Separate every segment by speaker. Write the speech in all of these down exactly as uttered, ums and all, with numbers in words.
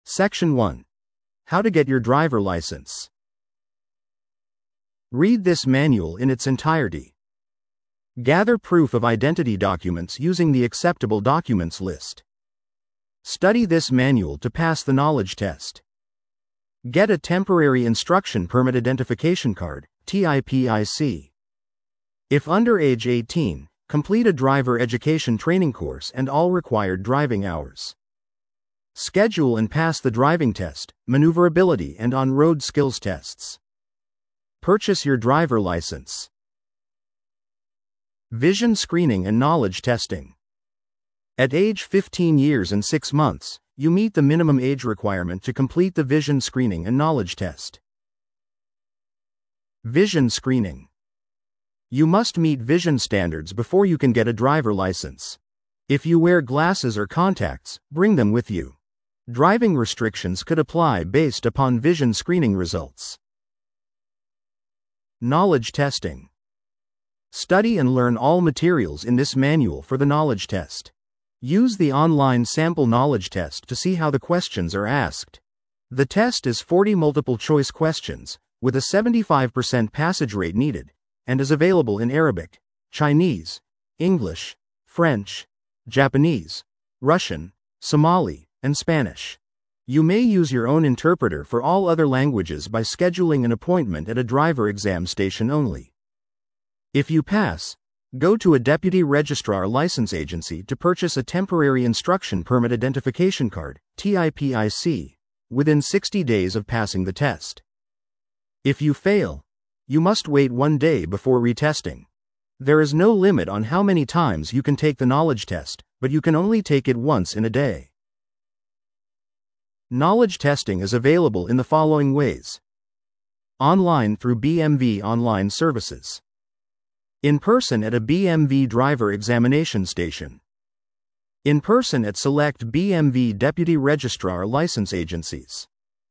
Speaker 1: Section one. How to get your driver license. Read this manual in its entirety. Gather proof of identity documents using the acceptable documents list. Study this manual to pass the knowledge test. Get a temporary instruction permit identification card, T I P I C. If under age eighteen, complete a driver education training course and all required driving hours. Schedule and pass the driving test, maneuverability and on-road skills tests. Purchase your driver license. Vision screening and knowledge testing. At age fifteen years and six months, you meet the minimum age requirement to complete the vision screening and knowledge test. Vision screening. You must meet vision standards before you can get a driver license. If you wear glasses or contacts, bring them with you. Driving restrictions could apply based upon vision screening results. Knowledge testing. Study and learn all materials in this manual for the knowledge test. Use the online sample knowledge test to see how the questions are asked. The test is forty multiple choice questions, with a seventy-five percent passage rate needed, and is available in Arabic, Chinese, English, French, Japanese, Russian, Somali, and Spanish. You may use your own interpreter for all other languages by scheduling an appointment at a driver exam station only. If you pass, go to a deputy registrar license agency to purchase a temporary instruction permit identification card, T I P I C, within sixty days of passing the test. If you fail, you must wait one day before retesting. There is no limit on how many times you can take the knowledge test, but you can only take it once in a day. Knowledge testing is available in the following ways. Online through B M V online services. In person at a B M V driver examination station. In person at select B M V deputy registrar license agencies.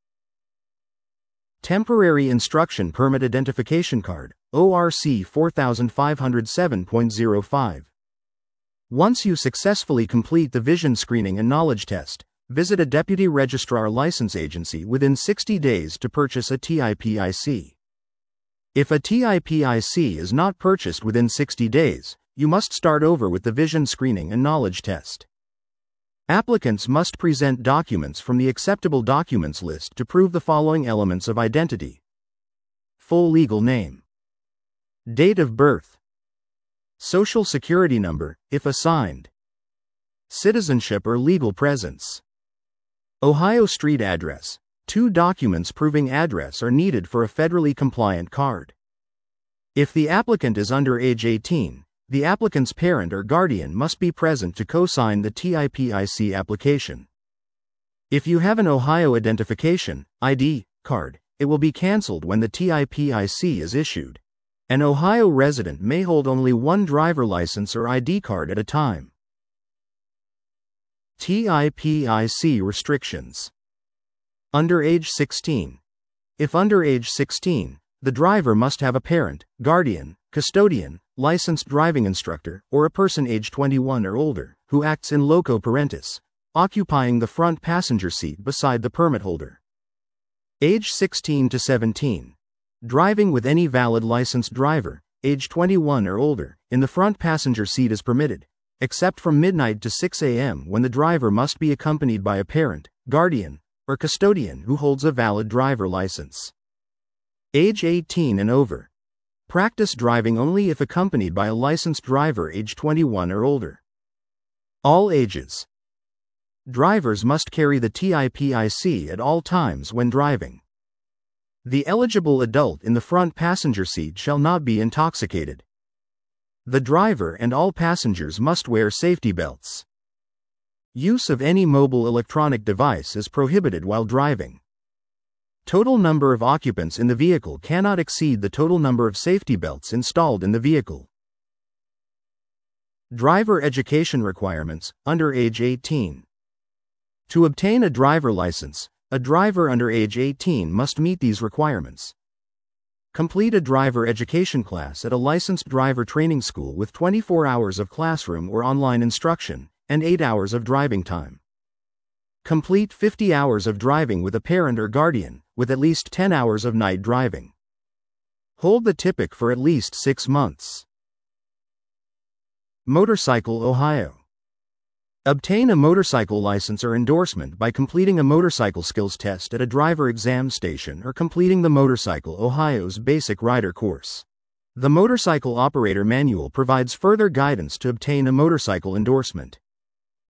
Speaker 1: Temporary Instruction Permit Identification Card, O R C four five oh seven point oh five. Once you successfully complete the vision screening and knowledge test, visit a deputy registrar license agency within sixty days to purchase a T I P I C. If a T I P I C is not purchased within sixty days, you must start over with the vision screening and knowledge test. Applicants must present documents from the acceptable documents list to prove the following elements of identity. Full legal name. Date of birth. Social security number, if assigned. Citizenship or legal presence. Ohio street address. Two documents proving address are needed for a federally compliant card. If the applicant is under age eighteen, the applicant's parent or guardian must be present to co-sign the T I P I C application. If you have an Ohio identification, I D, card, it will be canceled when the T I P I C is issued. An Ohio resident may hold only one driver license or I D card at a time. T I P I C restrictions. Under age sixteen. If under age sixteen, the driver must have a parent, guardian, custodian, licensed driving instructor, or a person age twenty-one or older, who acts in loco parentis, occupying the front passenger seat beside the permit holder. Age sixteen to seventeen. Driving with any valid licensed driver, age twenty-one or older, in the front passenger seat is permitted, except from midnight to six a m when the driver must be accompanied by a parent, guardian, or custodian who holds a valid driver license. Age eighteen and over. Practice driving only if accompanied by a licensed driver age twenty-one or older. All ages. Drivers must carry the T I P I C at all times when driving. The eligible adult in the front passenger seat shall not be intoxicated. The driver and all passengers must wear safety belts. Use of any mobile electronic device is prohibited while driving. Total number of occupants in the vehicle cannot exceed the total number of safety belts installed in the vehicle. Driver education requirements, under age eighteen. To obtain a driver license, a driver under age eighteen must meet these requirements. Complete a driver education class at a licensed driver training school with twenty-four hours of classroom or online instruction, and eight hours of driving time. Complete fifty hours of driving with a parent or guardian, with at least ten hours of night driving. Hold the T-P I C for at least six months. Motorcycle Ohio. Obtain a motorcycle license or endorsement by completing a motorcycle skills test at a driver exam station or completing the Motorcycle Ohio's basic rider course. The Motorcycle Operator Manual provides further guidance to obtain a motorcycle endorsement.